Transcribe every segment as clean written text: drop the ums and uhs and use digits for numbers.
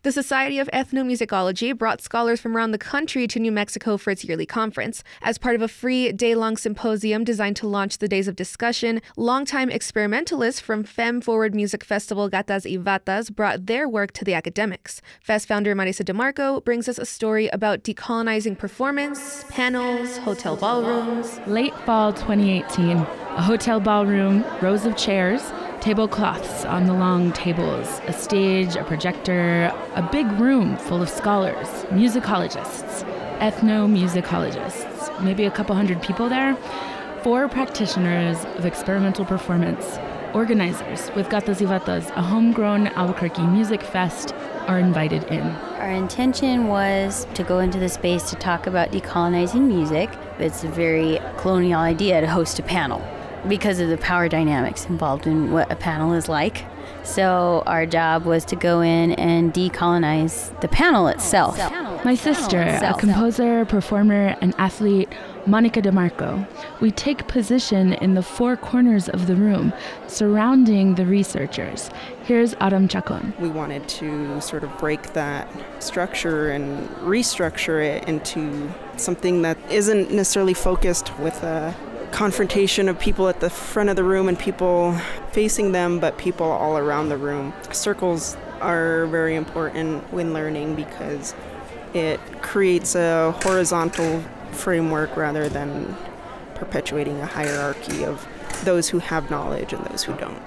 The Society of Ethnomusicology brought scholars from around the country to New Mexico for its yearly conference. As part of a free day-long symposium designed to launch the days of discussion, longtime experimentalists from Fem Forward Music Festival Gatas y Vatas brought their work to the academics. Fest founder Marisa DeMarco brings us a story about decolonizing performance, panels, hotel ballrooms. Late fall 2018, a hotel ballroom, rows of chairs, tablecloths on the long tables, a stage, a projector, a big room full of scholars, musicologists, ethnomusicologists, maybe a couple hundred people there, 4 practitioners of experimental performance, organizers with Gatas y Vatas, a homegrown Albuquerque music fest, are invited in. Our intention was to go into the space to talk about decolonizing music. It's a very colonial idea to host a panel because of the power dynamics involved in what a panel is like. So our job was to go in and decolonize the panel itself. My sister, a composer, performer, and athlete, Monica DeMarco. We take position in the 4 corners of the room, surrounding the researchers. Here's Aram Chacon. We wanted to sort of break that structure and restructure it into something that isn't necessarily focused with a confrontation of people at the front of the room and people facing them, but people all around the room. Circles are very important when learning because it creates a horizontal framework rather than perpetuating a hierarchy of those who have knowledge and those who don't.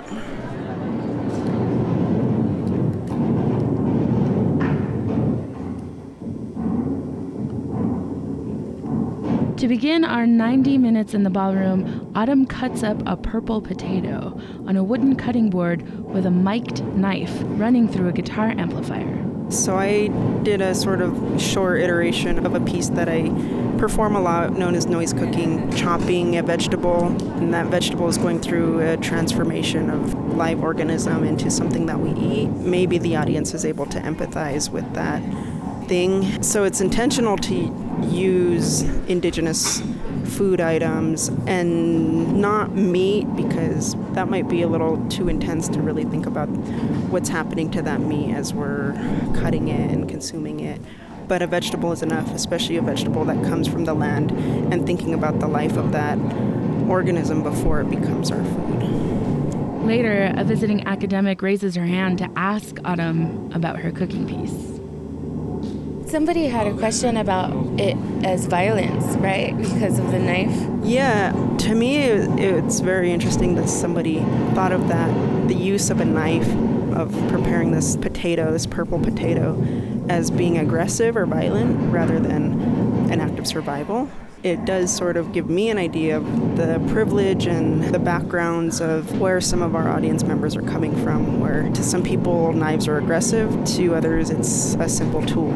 To begin our 90 minutes in the ballroom, Autumn cuts up a purple potato on a wooden cutting board with a mic'd knife running through a guitar amplifier. So I did a sort of short iteration of a piece that I perform a lot known as noise cooking, chopping a vegetable, and that vegetable is going through a transformation of live organism into something that we eat. Maybe the audience is able to empathize with that thing. So it's intentional to use indigenous food items and not meat because that might be a little too intense to really think about what's happening to that meat as we're cutting it and consuming it. But a vegetable is enough, especially a vegetable that comes from the land, and thinking about the life of that organism before it becomes our food. Later, a visiting academic raises her hand to ask Autumn about her cooking piece. Somebody had a question about it as violence, right? Because of the knife? Yeah, to me it's very interesting that somebody thought of that, the use of a knife, of preparing this potato, this purple potato, as being aggressive or violent rather than an act of survival. It does sort of give me an idea of the privilege and the backgrounds of where some of our audience members are coming from, where to some people knives are aggressive, to others it's a simple tool.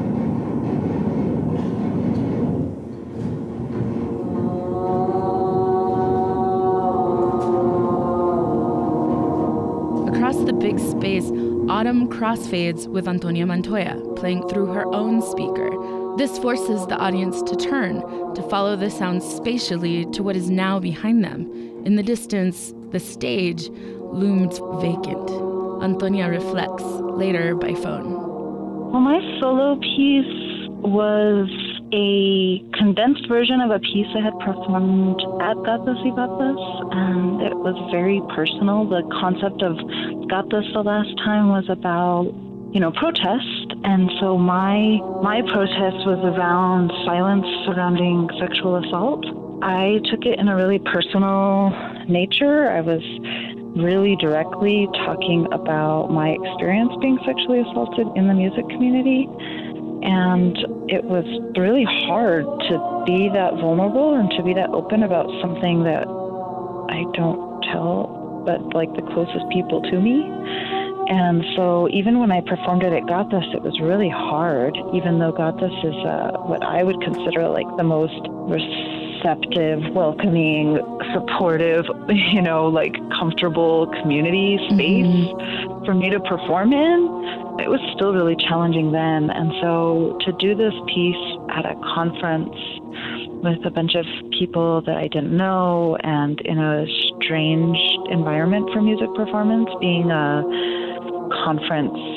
Across the big space, Autumn crossfades with Antonia Montoya, playing through her own speaker. This forces the audience to turn, to follow the sound spatially to what is now behind them. In the distance, the stage loomed vacant. Antonia reflects, later by phone. Well, my solo piece was a condensed version of a piece I had performed at Gatas y Vatas, and it was very personal. The concept of Gatas the last time was about, protest, and so my protest was around silence surrounding sexual assault. I took it in a really personal nature. I was really directly talking about my experience being sexually assaulted in the music community. And it was really hard to be that vulnerable and to be that open about something that I don't tell but like the closest people to me. And so even when I performed it at Gatas, it was really hard, even though Gatas is what I would consider like the most receptive, welcoming, supportive, comfortable community space for me to perform in. It was still really challenging then. And so to do this piece at a conference with a bunch of people that I didn't know and in a strange environment for music performance, being a conference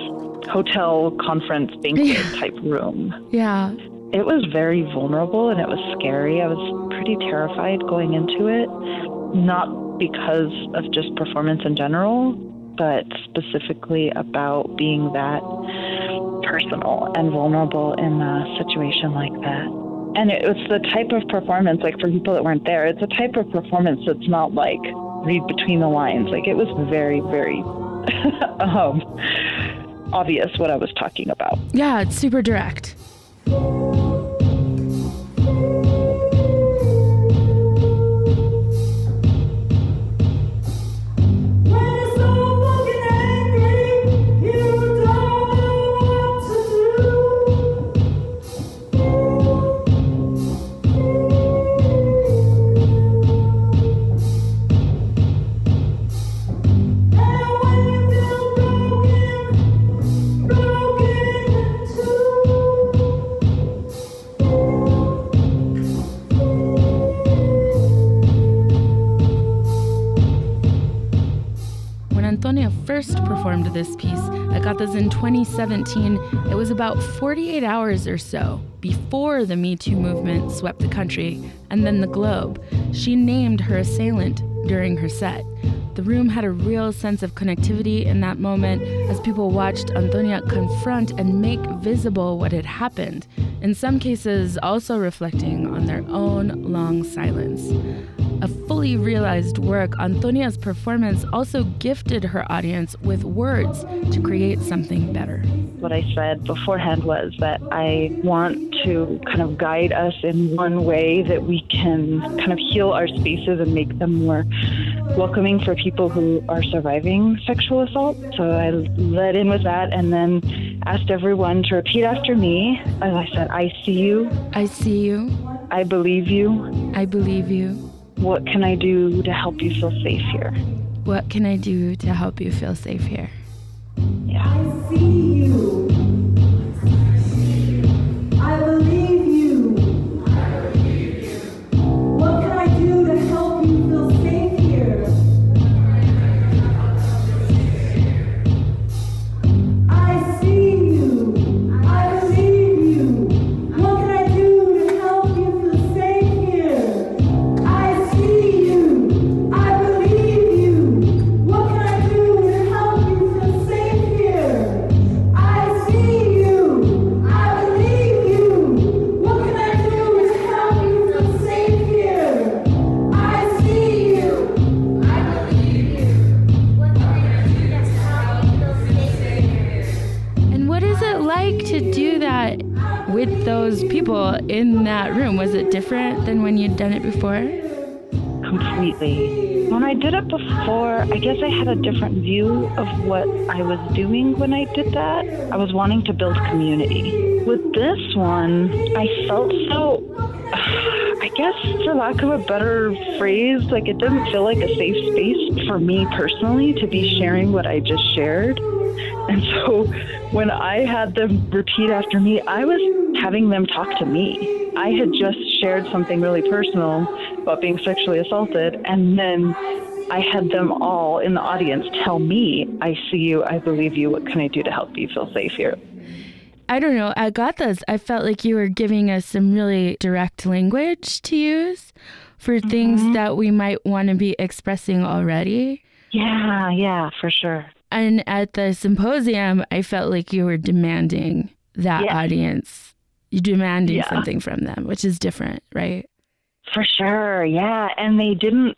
hotel conference banquet type room. Yeah. It was very vulnerable and it was scary. I was pretty terrified going into it, not because of just performance in general, but specifically about being that personal and vulnerable in a situation like that. And it's the type of performance, like for people that weren't there, it's a type of performance that's not like read between the lines. Like it was very, very obvious what I was talking about. Yeah, it's super direct. Antonia first performed this piece at Gatas in 2017, it was about 48 hours or so before the Me Too movement swept the country and then the globe. She named her assailant during her set. The room had a real sense of connectivity in that moment as people watched Antonia confront and make visible what had happened, in some cases also reflecting on their own long silence. A fully realized work, Antonia's performance also gifted her audience with words to create something better. What I said beforehand was that I want to kind of guide us in one way that we can kind of heal our spaces and make them more welcoming for people who are surviving sexual assault. So I led in with that and then asked everyone to repeat after me. As I said, I see you. I see you. I believe you. I believe you. What can I do to help you feel safe here? What can I do to help you feel safe here? Yeah. I see you. I believe you. I believe you. What can I do to help you feel safe here? I see you. I believe you. What can I do to help you feel safe here? I see you. I believe you. What can I do to help you feel safe here? I see you. I believe you. What can I do to help you feel safe here? I see you. I believe you. What can I do to help you feel safe here? And what is it like to do that with those people in that room? Was it different than when you'd done it before? Completely. When I did it before, I guess I had a different view of what I was doing when I did that. I was wanting to build community. With this one, I felt so, I guess for lack of a better phrase, like it didn't feel like a safe space for me personally to be sharing what I just shared. And so when I had them repeat after me, I was having them talk to me. I had just shared something really personal about being sexually assaulted, and then I had them all in the audience tell me, I see you, I believe you, what can I do to help you feel safe here? I don't know, at Gatas, I felt like you were giving us some really direct language to use for things that we might want to be expressing already. Yeah, for sure. And at the symposium, I felt like you were demanding that audience. You're demanding something from them, which is different, right? For sure, yeah. And they didn't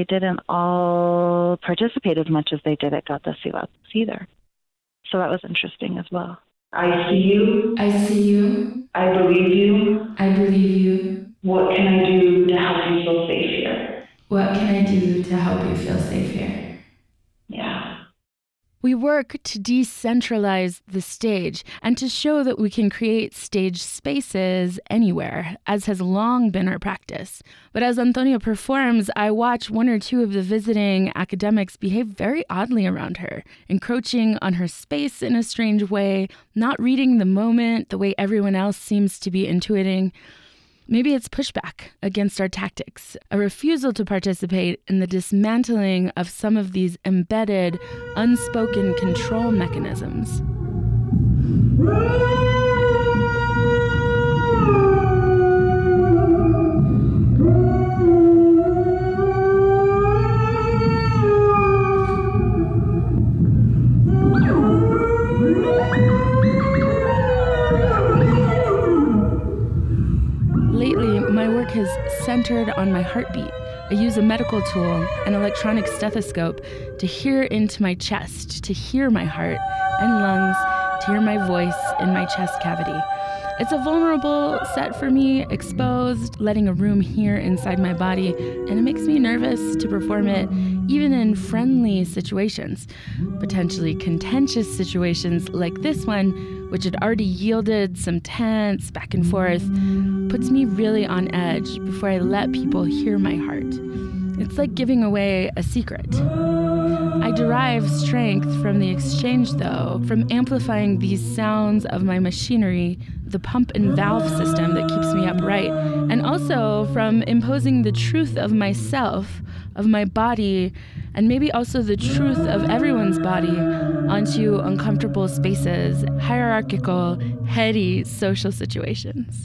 all participate as much as they did at Gatas either. So that was interesting as well. I see you. I see you. I believe you. I believe you. What can I do to help you feel safe here? What can I do to help you feel safe here? Yeah. We work to decentralize the stage and to show that we can create stage spaces anywhere, as has long been our practice. But as Antonia performs, I watch one or two of the visiting academics behave very oddly around her, encroaching on her space in a strange way, not reading the moment the way everyone else seems to be intuiting. Maybe it's pushback against our tactics, a refusal to participate in the dismantling of some of these embedded, unspoken control mechanisms. music is centered on my heartbeat. I use a medical tool, an electronic stethoscope, to hear into my chest, to hear my heart and lungs, to hear my voice in my chest cavity. It's a vulnerable set for me, exposed, letting a room hear inside my body, and it makes me nervous to perform it even in friendly situations. Potentially contentious situations like this one, which had already yielded some tense back and forth, puts me really on edge before I let people hear my heart. It's like giving away a secret. I derive strength from the exchange, though, from amplifying these sounds of my machinery, the pump and valve system that keeps me upright, and also from imposing the truth of myself, of my body, and maybe also the truth of everyone's body onto uncomfortable spaces, hierarchical, heady social situations.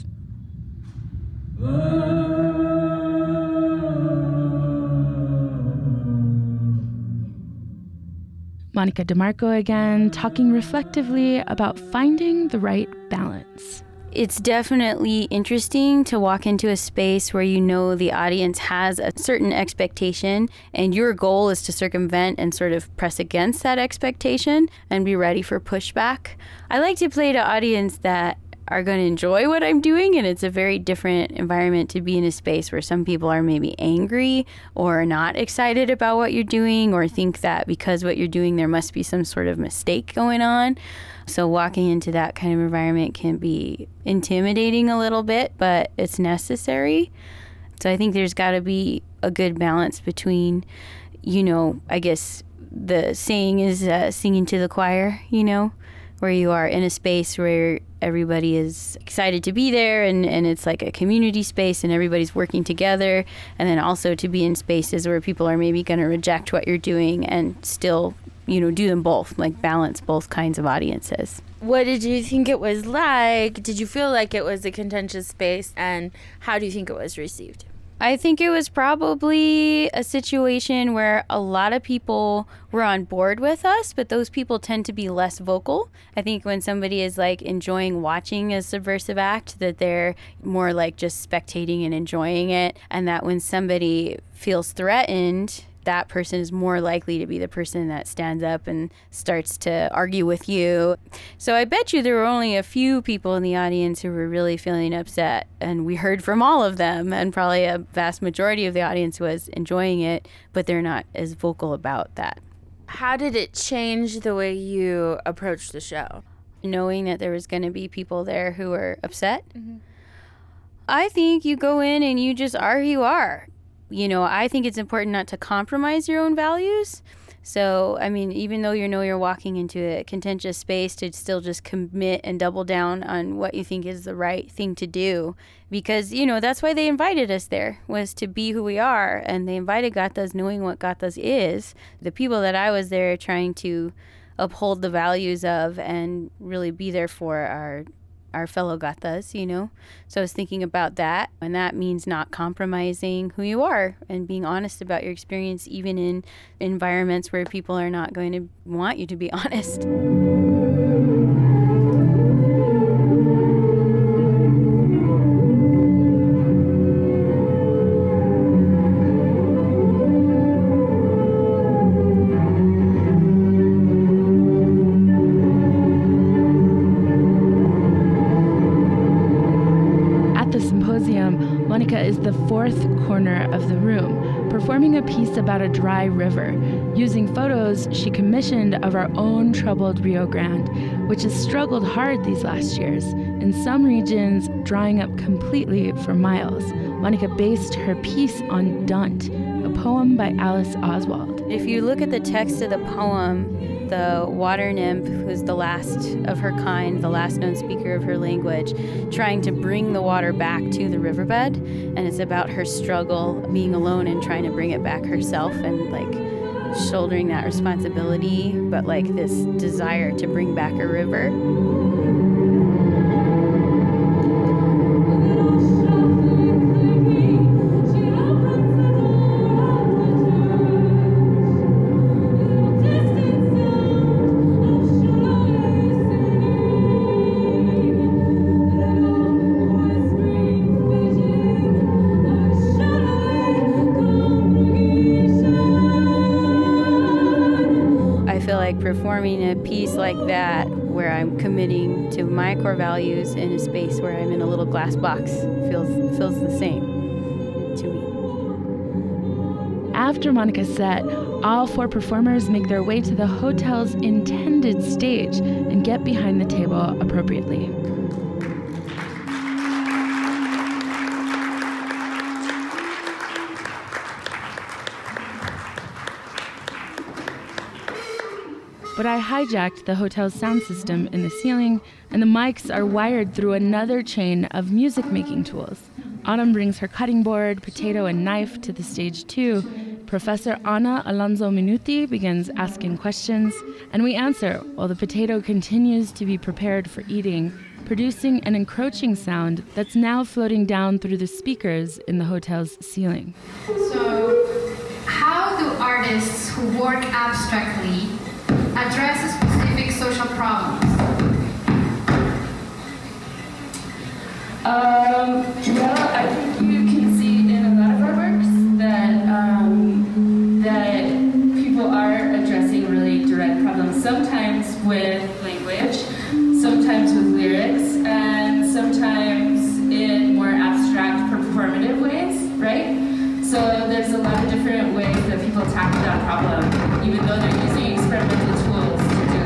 Monica DeMarco again, talking reflectively about finding the right balance. It's definitely interesting to walk into a space where you know the audience has a certain expectation and your goal is to circumvent and sort of press against that expectation and be ready for pushback. I like to play to audience that are going to enjoy what I'm doing, and it's a very different environment to be in a space where some people are maybe angry or not excited about what you're doing or think that because what you're doing there must be some sort of mistake going on. So walking into that kind of environment can be intimidating a little bit, but it's necessary. So I think there's got to be a good balance between, I guess the saying is singing to the choir, where you are in a space where everybody is excited to be there and it's like a community space and everybody's working together, and then also to be in spaces where people are maybe going to reject what you're doing and still, do them both, like balance both kinds of audiences. What did you think it was like? Did you feel like it was a contentious space, and how do you think it was received? I think it was probably a situation where a lot of people were on board with us, but those people tend to be less vocal. I think when somebody is like enjoying watching a subversive act, that they're more like just spectating and enjoying it, and that when somebody feels threatened, that person is more likely to be the person that stands up and starts to argue with you. So I bet you there were only a few people in the audience who were really feeling upset, and we heard from all of them, and probably a vast majority of the audience was enjoying it, but they're not as vocal about that. How did it change the way you approached the show? Knowing that there was going to be people there who were upset, I think you go in and you just are who you are. I think it's important not to compromise your own values. So, even though you're walking into a contentious space, to still just commit and double down on what you think is the right thing to do. Because, that's why they invited us there, was to be who we are. And they invited Gatas knowing what Gatas is. The people that I was there trying to uphold the values of and really be there for our fellow Gatas, So I was thinking about that, and that means not compromising who you are and being honest about your experience, even in environments where people are not going to want you to be honest. Monica is the fourth corner of the room, performing a piece about a dry river, using photos she commissioned of our own troubled Rio Grande, which has struggled hard these last years, in some regions drying up completely for miles. Monica based her piece on Dunt, a poem by Alice Oswald. If you look at the text of the poem, the water nymph, who's the last of her kind, the last known speaker of her language, trying to bring the water back to the riverbed. And it's about her struggle being alone and trying to bring it back herself and shouldering that responsibility, but this desire to bring back a river. performing a piece like that, where I'm committing to my core values in a space where I'm in a little glass box, feels the same to me. After Monica's set, all 4 performers make their way to the hotel's intended stage and get behind the table appropriately. But I hijacked the hotel's sound system in the ceiling, and the mics are wired through another chain of music-making tools. Autumn brings her cutting board, potato, and knife to the stage too. Professor Ana Alonso Minuti begins asking questions, and we answer while the potato continues to be prepared for eating, producing an encroaching sound that's now floating down through the speakers in the hotel's ceiling. So, how do artists who work abstractly address specific social problems? Well, I think you can see in a lot of our works that people are addressing really direct problems, sometimes with language, sometimes with lyrics, and sometimes in more abstract performative ways, right? So there's a lot of different ways that people tackle that problem, even though they're using experimental tools to do it.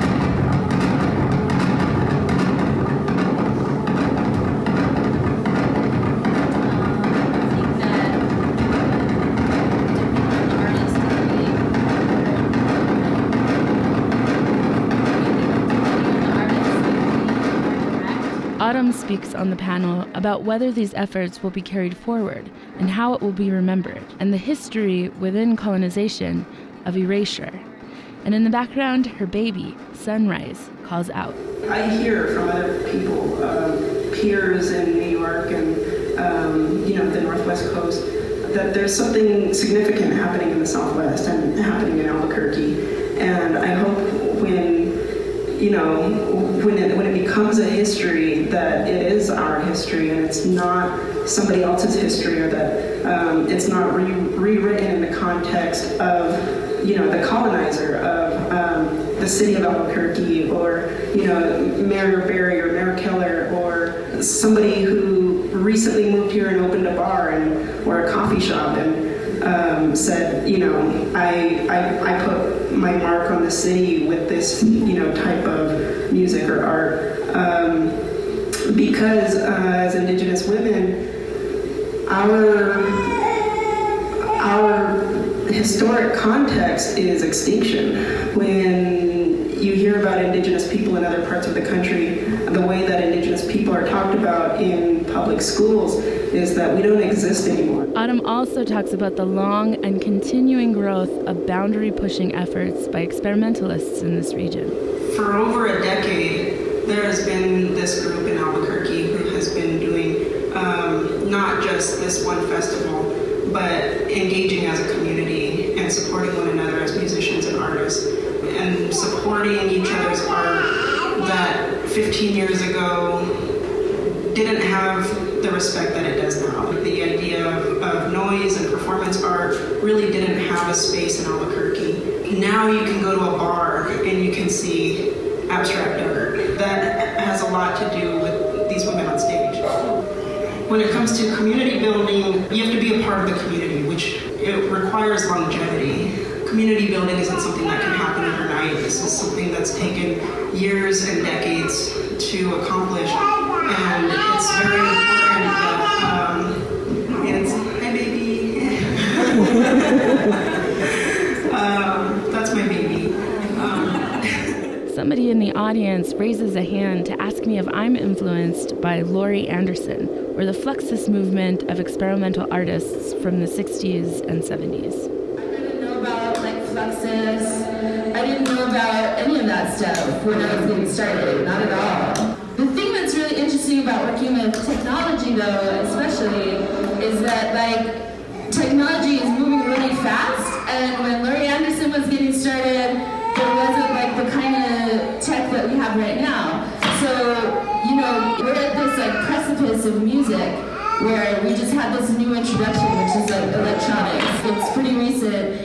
Autumn speaks on the panel about whether these efforts will be carried forward and how it will be remembered, and the history within colonization of erasure. And in the background, her baby, Sunrise, calls out. I hear from other people, peers in New York and the Northwest Coast, that there's something significant happening in the Southwest and happening in Albuquerque. And I hope when it becomes a history, that it is our history and it's not somebody else's history, or that it's not rewritten in the context of the colonizer, of the city of Albuquerque, or Mayor Berry or Mayor Keller, or somebody who recently moved here and opened a bar or a coffee shop and said, I put my mark on the city with this type of music or art, because as Indigenous women, our historic context is extinction. When you hear about Indigenous people in other parts of the country, the way that Indigenous people are talked about in public schools is that we don't exist anymore. Autumn also talks about the long and continuing growth of boundary-pushing efforts by experimentalists in this region. For over a decade, there has been this group in Albuquerque who has been doing not just this one festival, but engaging as a community and supporting one another as musicians and artists, and supporting each other's art that 15 years ago didn't have the respect that it does now. The idea of noise and performance art really didn't have a space in Albuquerque. Now you can go to a bar and you can see abstract art. That has a lot to do with these women on stage. When it comes to community building, you have to be a part of the community, which it requires longevity. Community building isn't something that can happen overnight. This is something that's taken years and decades to accomplish, and it's very important that hi baby. That's my baby. Somebody in the audience raises a hand to ask me if I'm influenced by Laurie Anderson, or the Fluxus movement of experimental artists from the 60s and 70s. I didn't know about Fluxus. I didn't know about any of that stuff when I was getting started, not at all. The thing that's really interesting about working with technology, though, especially, is that technology is moving really fast, and when Laurie Anderson was getting started, there wasn't the kind of tech that we have right now. So, we're at this precipice of music where we just had this new introduction, which is electronics. It's pretty recent, and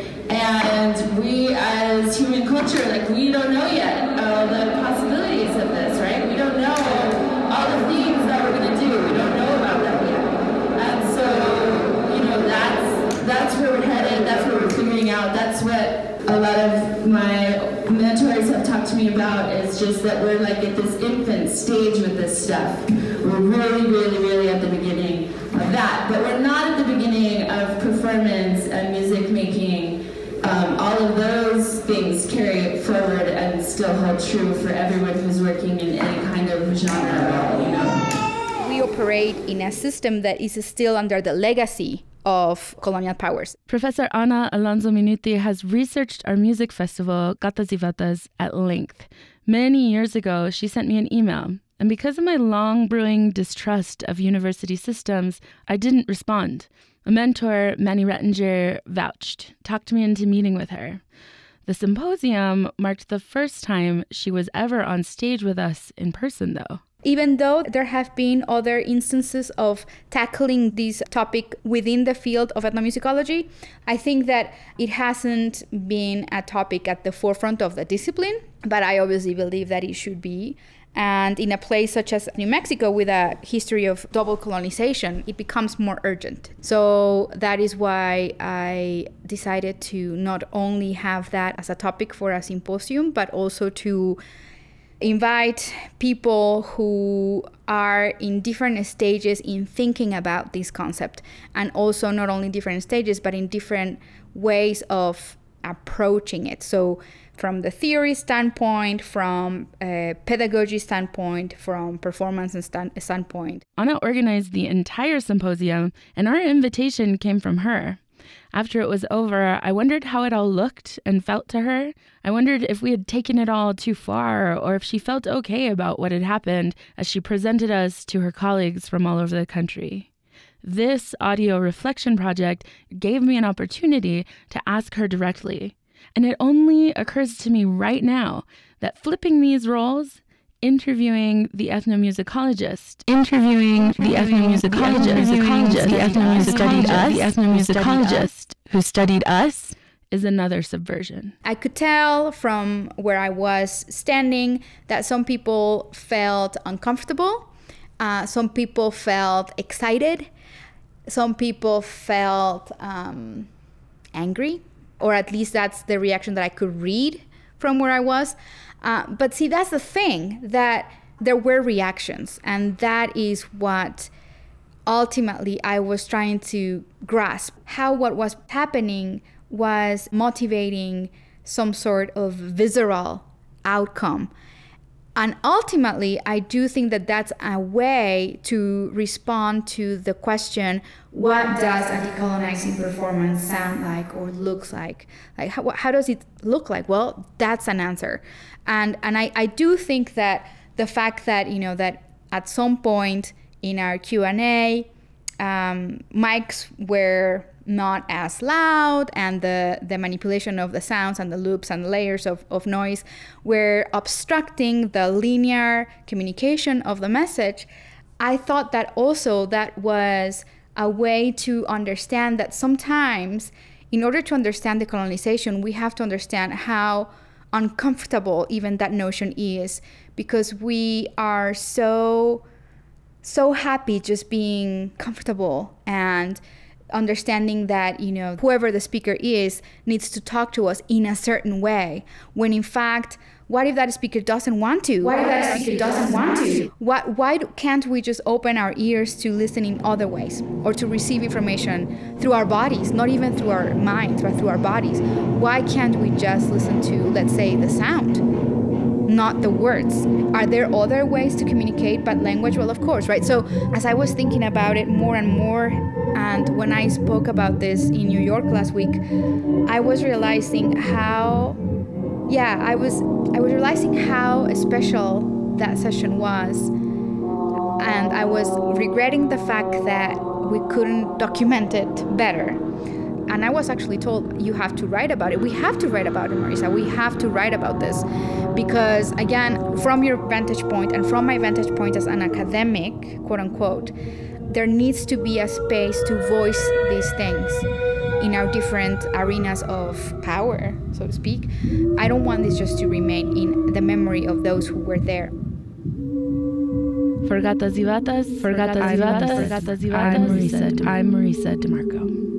And we as human culture, like, we don't know yet the possibilities of this, right? We don't know all the things that we're going to do. We don't know about them yet. And so, you know, that's where we're headed. That's what we're figuring out. That's what a lot of my mentors have talked to me about, is just that we're like at this infant stage with this stuff. We're really, really, really at the beginning of that. But we're not at the beginning of performance and music making. All of those things carry forward and still hold true for everyone who's working in any kind of genre at all, you know. We operate in a system that is still under the legacy of colonial powers. Professor Ana Alonso Minuti has researched our music festival, Gatas y Vatas, at length. Many years ago, she sent me an email, and because of my long-brewing distrust of university systems, I didn't respond. A mentor, Manny Rettinger, vouched, talked me into meeting with her. The symposium marked the first time she was ever on stage with us in person, though. Even though there have been other instances of tackling this topic within the field of ethnomusicology, I think that it hasn't been a topic at the forefront of the discipline, but I obviously believe that it should be. And in a place such as New Mexico, with a history of double colonization, it becomes more urgent. So that is why I decided to not only have that as a topic for a symposium, but also to invite people who are in different stages in thinking about this concept, and also not only different stages, but in different ways of approaching it. So from the theory standpoint, from a pedagogy standpoint, from performance standpoint. Ana organized the entire symposium, and our invitation came from her. After it was over, I wondered how it all looked and felt to her. I wondered if we had taken it all too far, or if she felt okay about what had happened as she presented us to her colleagues from all over the country. This audio reflection project gave me an opportunity to ask her directly. And it only occurs to me right now that flipping these roles, interviewing the ethnomusicologist who studied us, is another subversion. I could tell from where I was standing that some people felt uncomfortable, some people felt excited, some people felt angry, or at least that's the reaction that I could read from where I was. But see, that's the thing, that there were reactions, and that is what ultimately I was trying to grasp, how what was happening was motivating some sort of visceral outcome. And ultimately, I do think that that's a way to respond to the question, what does a decolonizing performance sound like or looks like? Like, how does it look like? Well, that's an answer. And I do think that the fact that, you know, that at some point in our Q&A, mics were not as loud, and the manipulation of the sounds and the loops and the layers of noise were obstructing the linear communication of the message. I thought that also that was a way to understand that sometimes, in order to understand the colonization, we have to understand how uncomfortable even that notion is, because we are so happy just being comfortable and understanding that, you know, whoever the speaker is needs to talk to us in a certain way, when in fact, what if that speaker doesn't want to? Why can't we just open our ears to listen in other ways, or to receive information through our bodies, not even through our minds, but through our bodies? Why can't we just listen to, let's say, the sound, not the words? Are there other ways to communicate but language? Well, of course, right? So as I was thinking about it more and more, and when I spoke about this in New York last week, I was realizing how realizing how special that session was. And I was regretting the fact that we couldn't document it better. And I was actually told, you have to write about it. We have to write about it, Marisa. We have to write about this. Because again, from your vantage point and from my vantage point as an academic, quote unquote, there needs to be a space to voice these things in our different arenas of power, so to speak. I don't want this just to remain in the memory of those who were there. For Gatas y Batas, I'm Marisa DeMarco.